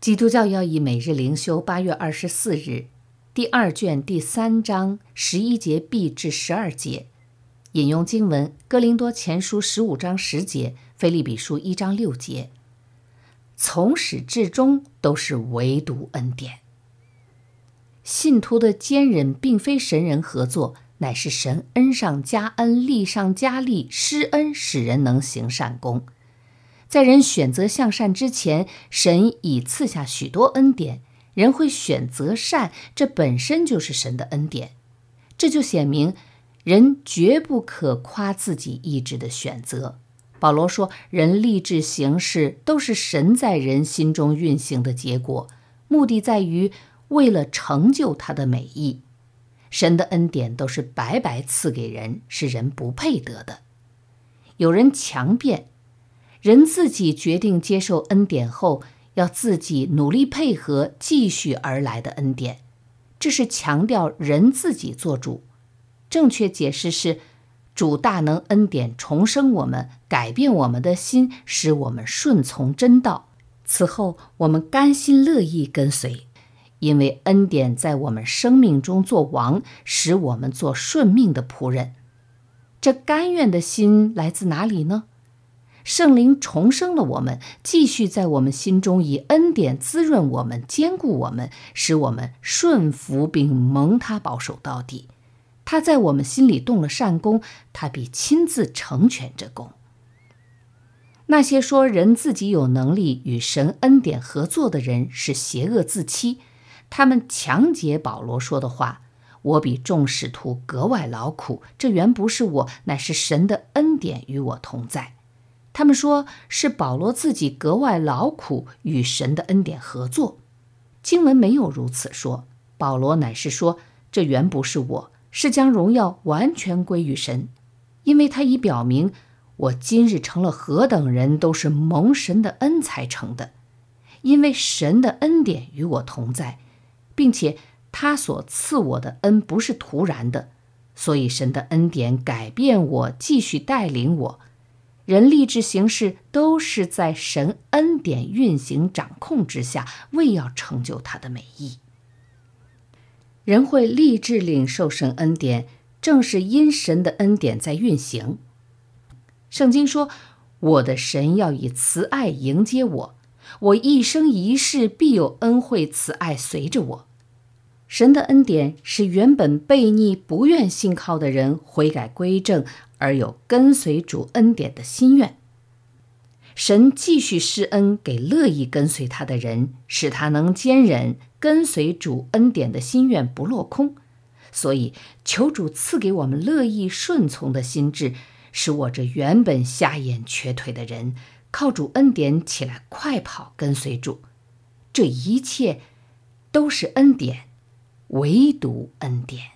基督教要义每日灵修8月24日，第2卷第3章11节 b 至12节，引用经文哥林多前书15章10节，腓立比书1章6节。从始至终都是唯独恩典。信徒的坚忍并非神人合作，乃是神恩上加恩，利上加利，施恩使人能行善功。在人选择向善之前，神已赐下许多恩典，人会选择善，这本身就是神的恩典。这就显明人绝不可夸自己意志的选择。保罗说，人立志行事都是神在人心中运行的结果，目的在于为了成就他的美意。神的恩典都是白白赐给人，是人不配得的。有人强辩，人自己决定接受恩典后，要自己努力配合继续而来的恩典，这是强调人自己做主。正确解释是，主大能恩典重生我们，改变我们的心，使我们顺从真道。此后我们甘心乐意跟随，因为恩典在我们生命中做王，使我们做顺命的仆人。这甘愿的心来自哪里呢？圣灵重生了我们，继续在我们心中以恩典滋润我们，坚固我们，使我们顺服并蒙他保守到底。他在我们心里动了善功，他必亲自成全这功。那些说人自己有能力与神恩典合作的人是邪恶自欺，他们强解保罗说的话，我比众使徒格外劳苦，这原不是我，乃是神的恩典与我同在。他们说是保罗自己格外劳苦，与神的恩典合作。经文没有如此说，保罗乃是说，这原不是我，是将荣耀完全归于神，因为他已表明，我今日成了何等人，都是蒙神的恩才成的。因为神的恩典与我同在，并且他所赐我的恩不是突然的，所以神的恩典改变我，继续带领我。人立志行事都是在神恩典运行掌控之下，为要成就他的美意。人会立志领受神恩典，正是因神的恩典在运行。圣经说，我的神要以慈爱迎接我，我一生一世必有恩惠慈爱随着我。神的恩典使原本悖逆不愿信靠的人悔改归正，而有跟随主恩典的心愿。神继续施恩给乐意跟随他的人，使他能坚忍跟随主恩典的心愿不落空。所以求主赐给我们乐意顺从的心志，使我这原本瞎眼瘸腿的人靠主恩典起来快跑跟随主。这一切都是恩典，唯独恩典。